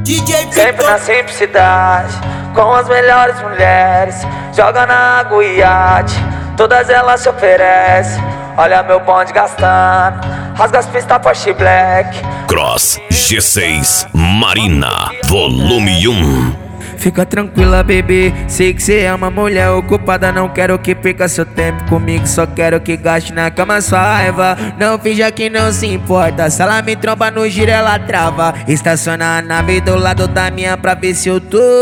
DJ Sempre na simplicidade, com as melhores mulheres. Joga na água e iate, todas elas se oferecem. Olha meu bonde gastando, rasga as pistas Porsche Black. Cross G6 Marina Volume 1. Fica tranquila, bebê, sei que cê é uma mulher ocupada. Não quero que perca seu tempo comigo, só quero que gaste na cama sua raiva. Não finja que não se importa, se ela me tromba no giro ela trava. Estaciona a nave do lado da minha pra ver se eu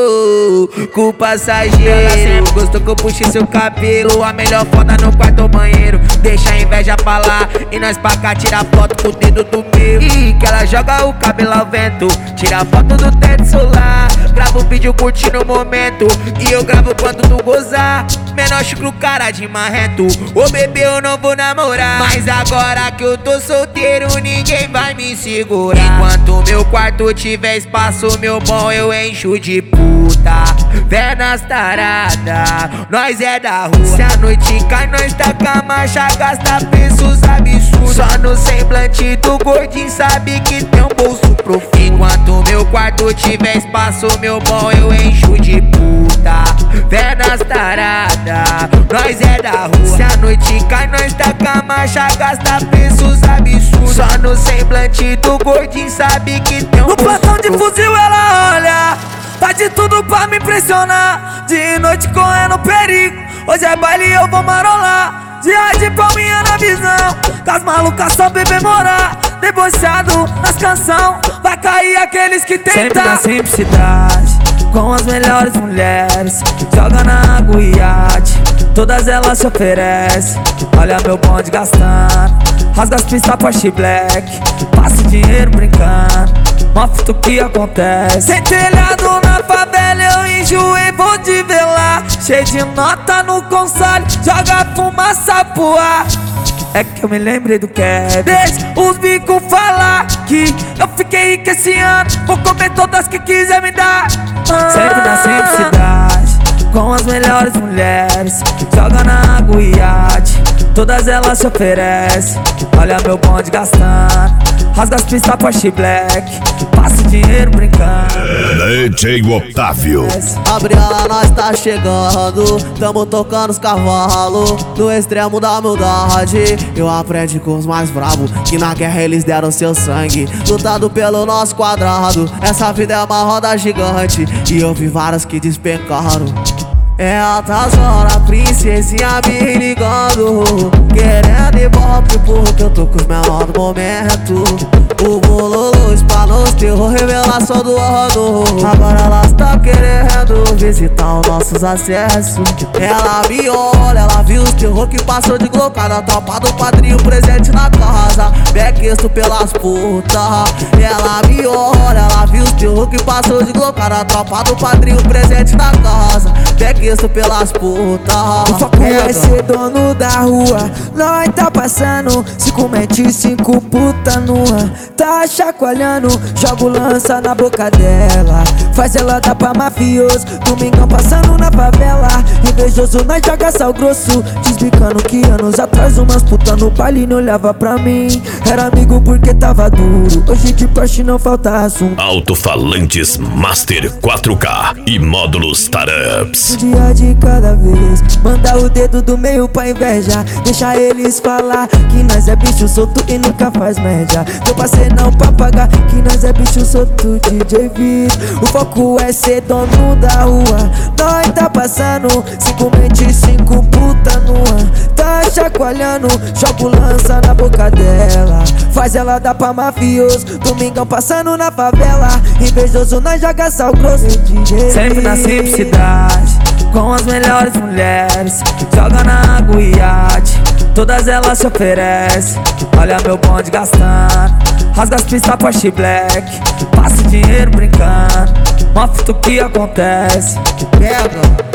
tô com o passageiro. Ela sempre gostou que eu puxe seu cabelo, a melhor foda no quarto ou banheiro. Deixa a inveja pra lá e nós pra cá tirar foto com o dedo do meu. E que ela joga o cabelo ao vento, tira foto do teto solar. Grava um vídeo curtindo o momento e eu gravo quando tu gozar. Menor chucro, cara de marrento. Ô bebê, eu não vou namorar, mas agora que eu tô solteiro ninguém vai me segurar. Enquanto meu quarto tiver espaço, meu bom, eu encho de puta. Vé nas tarada, nós é da rua. Se a noite cai, nós taca a marcha, gasta preços absurdos. Só no semblante do gordinho sabe que tem um bolso profundo. Enquanto meu quarto tiver espaço, meu bom, eu encho de puta. Vé nas tarada, nós é da rua. Se a noite cai, nós taca a marcha, gasta preços absurdos. Só no semblante do gordinho sabe que tem um no bolso plantão de profundo. fuzil ela olha, faz de tudo pra me impressionar. De noite correndo perigo, hoje é baile e eu vou marolar. Dia de palminha na visão, com as malucas só bebê morar. Debochado nas canção, vai cair aqueles que tentam. Sempre na simplicidade, com as melhores mulheres. Joga na água e iate, todas elas se oferecem. Olha meu bonde gastando, rasga as pistas Porsche Black. Passa o dinheiro brincando, mostra o que acontece. Sem telhado na favela eu enjoei, vou te ver lá. Cheio de nota no console, joga fumaça pro ar. É que eu me lembrei do Kevin. Deixa os bicos falar que eu fiquei rico esse ano. Vou comer todas que quiser me dar. Sempre na simplicidade, com as melhores mulheres. Joga na água e iate, todas elas se oferecem. Olha meu bonde gastando, rasga as pistas Porsche Black. Passa o dinheiro brincando. DJ Otávio. Gabriela, nós tá chegando, tamo tocando os cavalos no extremo da humildade. Eu aprendi com os mais bravos, que na guerra eles deram seu sangue, lutado pelo nosso quadrado. Essa vida é uma roda gigante e eu vi várias que despencaram. É altas horas, princesinha me ligando, querendo ibope porque eu tô com os menores do momento. O bololô espalhou os terror, revelação do ano. Agora elas tá querendo visitar os nossos acessos. Ela me olha, ela viu os terror que passou de glocada. Tropa do padrinho presente na casa, bequesto pelas putas. Ela me olha, ela viu os terror que passou de glocada. Tropa do padrinho presente na casa, bequesto pelas putas. O foco é ser dono da rua, nós tá passando 5 mente, 5 puta nua. Tá chacoalhando, jogo lança na boca dela, faz ela dar pra mafioso. Domingão passando na favela, invejoso nós joga sal grosso. Desbicando que anos atrás umas puta no baile não olhava pra mim. Era amigo porque tava duro, hoje de Porsche não falta assunto. Alto-falantes Master 4K e módulos Tarups. Um dia de cada vez, manda o dedo do meio pra inveja. Deixa eles falar que nós é bicho solto e nunca faz média. Teu parceiro não pra pagar, que nós é bicho solto, DJ Vitor. O foco é ser dono da rua, nós tá passando 5 mente, 5 puta nua. Tá chacoalhando, jogo lança na boca dela, faz ela dar pra mafioso. Domingão passando na favela, invejoso nós joga sal grosso, DJ. Sempre na simplicidade, com as melhores mulheres. Joga na água e iate, todas elas se oferecem. Olha meu bonde gastando, rasga as pistas Porsche Black. Passa o dinheiro brincando, mostra o que acontece. Pega.